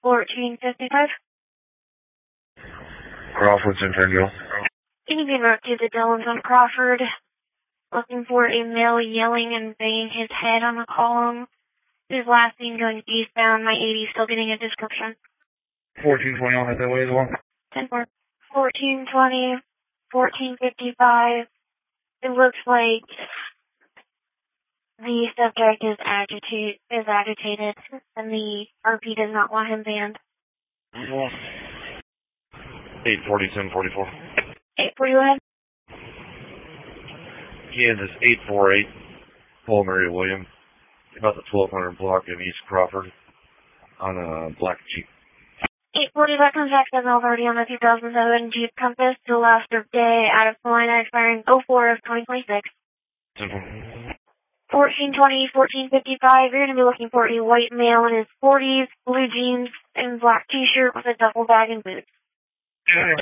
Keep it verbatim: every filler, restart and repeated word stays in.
fourteen fifty-five. Crawford, Centennial. Can you be marked to the Dillons on Crawford? Looking for a male yelling and banging his head on the column. His last seen going eastbound, my eighty, still getting a description. fourteen twenty, I'll head that way as well. ten four. fourteen twenty, fourteen fifty-five. It looks like the subject is agitated, is agitated, and the R P does not want him banned. eight forty, ten forty-four. eight forty-one. Kansas eight four eight, Paul Mary Williams, about the twelve hundred block in East Crawford on a black Jeep. eight forty-five contact seven already on the two thousand seven Jeep Compass to last of day out of Salina expiring oh four of twenty twenty-six. fourteen twenty, fourteen fifty-five, you're going to be looking for a white male in his forties, blue jeans, and black t-shirt with a duffel bag and boots.